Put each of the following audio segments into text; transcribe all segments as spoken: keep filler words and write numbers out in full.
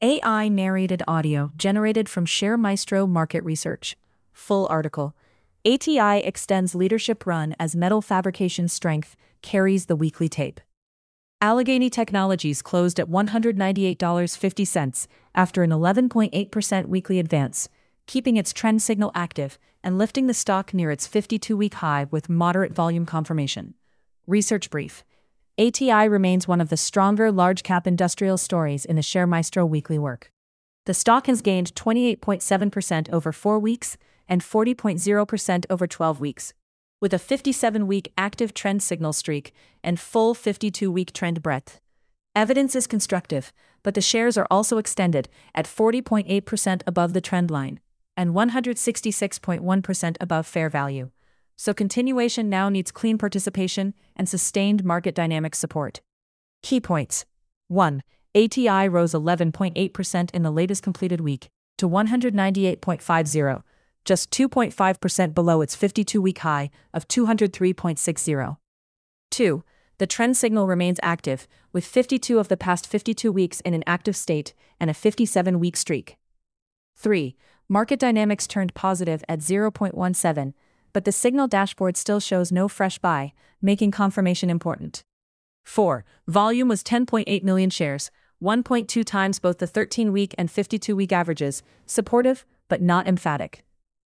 A I narrated audio generated from Share Maestro Market Research. Full article. A T I extends leadership run as metal fabrication strength carries the weekly tape. Allegheny Technologies closed at one hundred ninety-eight dollars and fifty cents after an eleven point eight percent weekly advance, keeping its trend signal active and lifting the stock near its fifty-two-week high with moderate volume confirmation. Research brief. A T I remains one of the stronger large-cap industrial stories in the Share Maestro weekly work. The stock has gained twenty-eight point seven percent over four weeks and forty point zero percent over twelve weeks, with a fifty-seven-week active trend signal streak and full fifty-two-week trend breadth. Evidence is constructive, but the shares are also extended at forty point eight percent above the trend line and one hundred sixty-six point one percent above fair value. So continuation now needs clean participation and sustained market dynamic support. Key points. one. A T I rose eleven point eight percent in the latest completed week to one hundred ninety-eight point five zero, just two point five percent below its fifty-two-week high of two hundred three point six zero. two. The trend signal remains active, with fifty-two of the past fifty-two weeks in an active state and a fifty-seven-week streak. three. Market dynamics turned positive at zero point one seven, but the signal dashboard still shows no fresh buy, making confirmation important. four. Volume was ten point eight million shares, one point two times both the thirteen-week and fifty-two-week averages, supportive but not emphatic.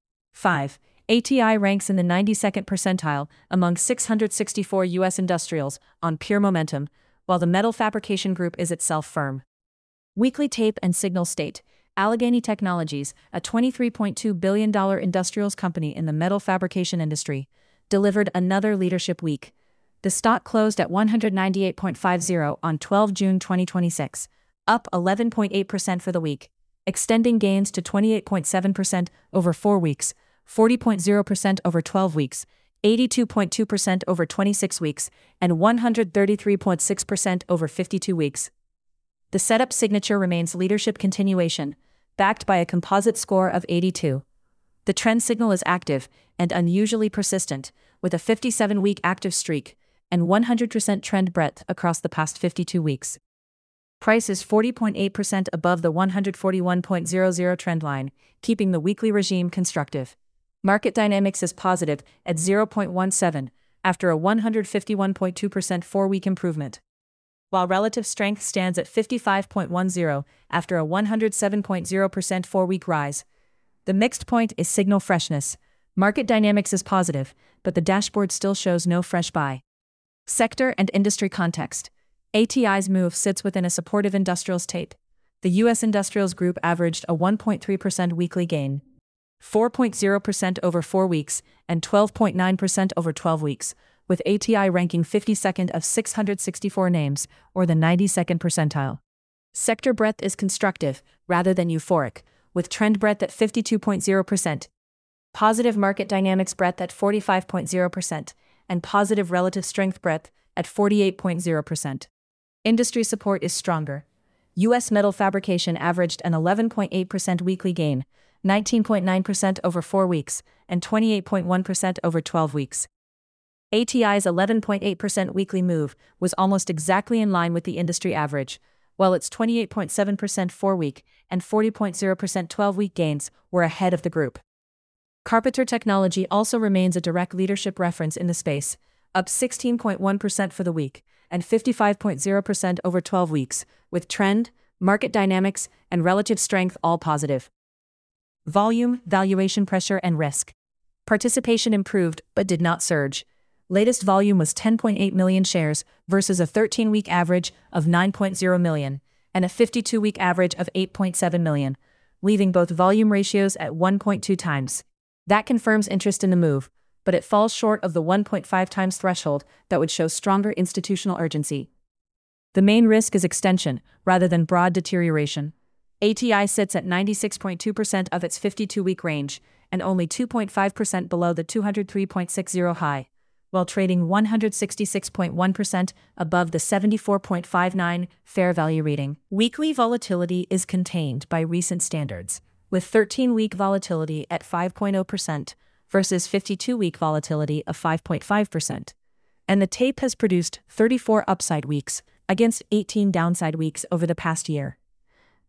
five. A T I ranks in the ninety-second percentile among six hundred sixty-four U S industrials on pure momentum, while the metal fabrication group is itself firm. Weekly tape and signal state. Allegheny Technologies, a twenty-three point two billion dollars industrials company in the metal fabrication industry, delivered another leadership week. The stock closed at one hundred ninety-eight point five zero on the twelfth of June twenty twenty-six, up eleven point eight percent for the week, extending gains to twenty-eight point seven percent over four weeks, forty point zero percent over twelve weeks, eighty-two point two percent over twenty-six weeks, and one hundred thirty-three point six percent over fifty-two weeks. The setup signature remains leadership continuation, backed by a composite score of eighty-two. The trend signal is active and unusually persistent, with a fifty-seven-week active streak and one hundred percent trend breadth across the past fifty-two weeks. Price is forty point eight percent above the one hundred forty-one point zero zero trend line, keeping the weekly regime constructive. Market dynamics is positive at zero point one seven, after a one hundred fifty-one point two percent four-week improvement, while relative strength stands at fifty-five point one zero after a one hundred seven point zero percent four-week rise. The mixed point is signal freshness. Market dynamics is positive, but the dashboard still shows no fresh buy. Sector and industry context. A T I's move sits within a supportive industrials tape. The U S Industrials Group averaged a one point three percent weekly gain, four point zero percent over four weeks, and twelve point nine percent over twelve weeks, with A T I ranking fifty-second of six hundred sixty-four names, or the ninety-second percentile. Sector breadth is constructive, rather than euphoric, with trend breadth at fifty-two point zero percent, positive market dynamics breadth at forty-five point zero percent, and positive relative strength breadth at forty-eight point zero percent. Industry support is stronger. U S metal fabrication averaged an eleven point eight percent weekly gain, nineteen point nine percent over four weeks, and twenty-eight point one percent over twelve weeks. A T I's eleven point eight percent weekly move was almost exactly in line with the industry average, while its twenty-eight point seven percent four-week and forty point zero percent twelve-week gains were ahead of the group. Carpenter Technology also remains a direct leadership reference in the space, up sixteen point one percent for the week and fifty-five point zero percent over twelve weeks, with trend, market dynamics, and relative strength all positive. Volume, valuation pressure, and risk. Participation improved but did not surge. Latest volume was ten point eight million shares versus a thirteen-week average of nine point zero million and a fifty-two-week average of eight point seven million, leaving both volume ratios at one point two times. That confirms interest in the move, but it falls short of the one point five times threshold that would show stronger institutional urgency. The main risk is extension, rather than broad deterioration. A T I sits at ninety-six point two percent of its fifty-two-week range and only two point five percent below the two hundred three point six zero high, while trading one hundred sixty-six point one percent above the seventy-four point five nine fair value reading. Weekly volatility is contained by recent standards, with thirteen-week volatility at five point zero percent versus fifty-two-week volatility of five point five percent. And the tape has produced thirty-four upside weeks against eighteen downside weeks over the past year.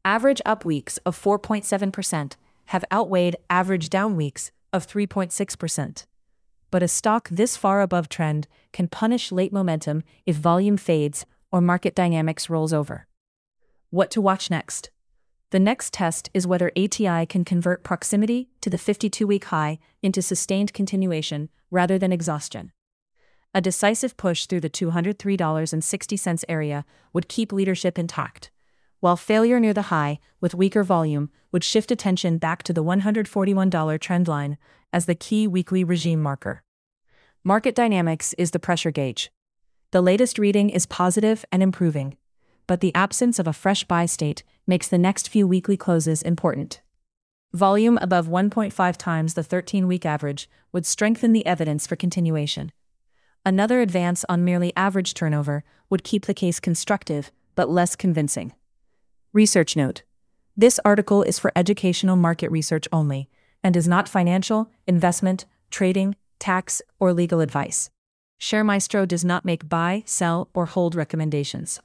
Average up weeks of four point seven percent have outweighed average down weeks of three point six percent. But a stock this far above trend can punish late momentum if volume fades or market dynamics rolls over. What to watch next? The next test is whether A T I can convert proximity to the fifty-two-week high into sustained continuation rather than exhaustion. A decisive push through the two hundred three dollars and sixty cents area would keep leadership intact, while failure near the high, with weaker volume, would shift attention back to the one hundred forty-one dollars trendline as the key weekly regime marker. Market dynamics is the pressure gauge. The latest reading is positive and improving, but the absence of a fresh buy state makes the next few weekly closes important. Volume above one point five times the thirteen-week average would strengthen the evidence for continuation. Another advance on merely average turnover would keep the case constructive, but less convincing. Research note: this article is for educational market research only, and is not financial, investment, trading, tax, or legal advice. ShareMaestro does not make buy, sell, or hold recommendations.